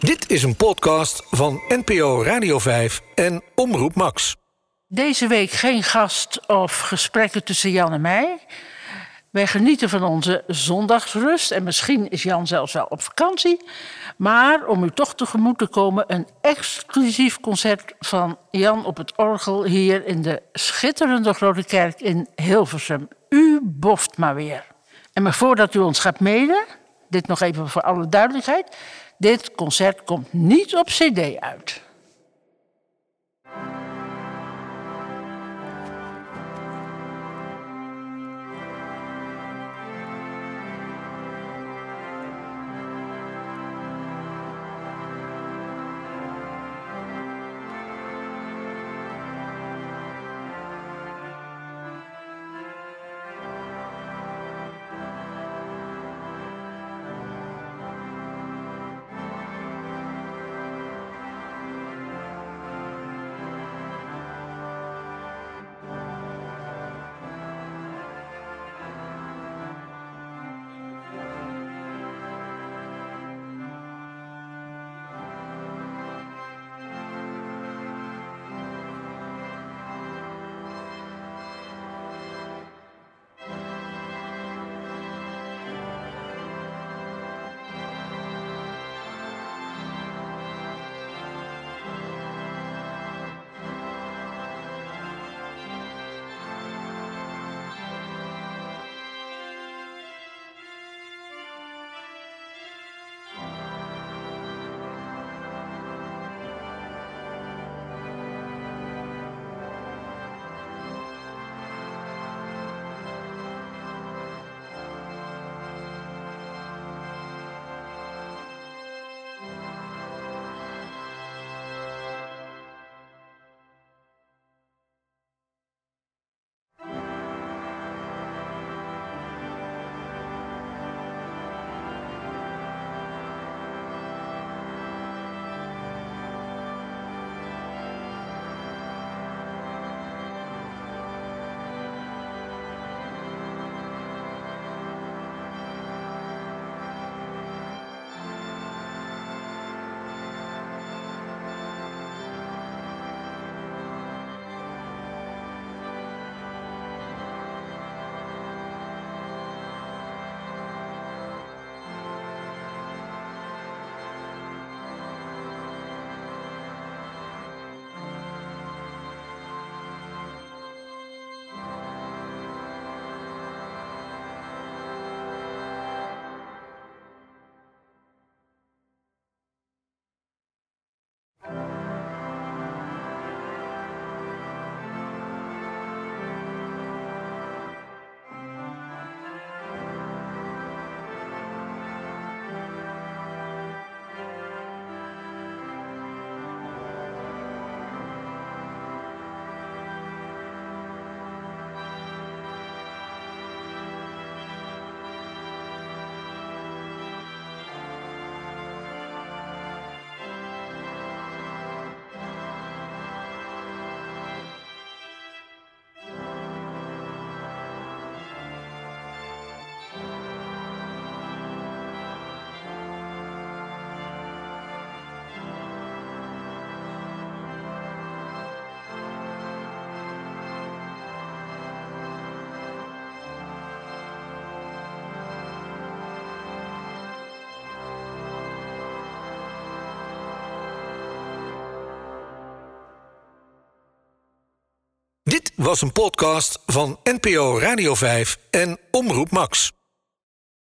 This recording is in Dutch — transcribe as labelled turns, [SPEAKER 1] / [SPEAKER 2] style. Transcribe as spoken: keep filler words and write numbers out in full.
[SPEAKER 1] Dit is een podcast van N P O Radio vijf en Omroep Max.
[SPEAKER 2] Deze week geen gast of gesprekken tussen Jan en mij. Wij genieten van onze zondagsrust en misschien is Jan zelfs wel op vakantie. Maar om u toch tegemoet te komen, een exclusief concert van Jan op het orgel hier in de schitterende Grote Kerk in Hilversum. U boft maar weer. En maar voordat u ons gaat mailen, dit nog even voor alle duidelijkheid, dit concert komt niet op cd uit.
[SPEAKER 1] Dit was een podcast van N P O Radio vijf en Omroep Max.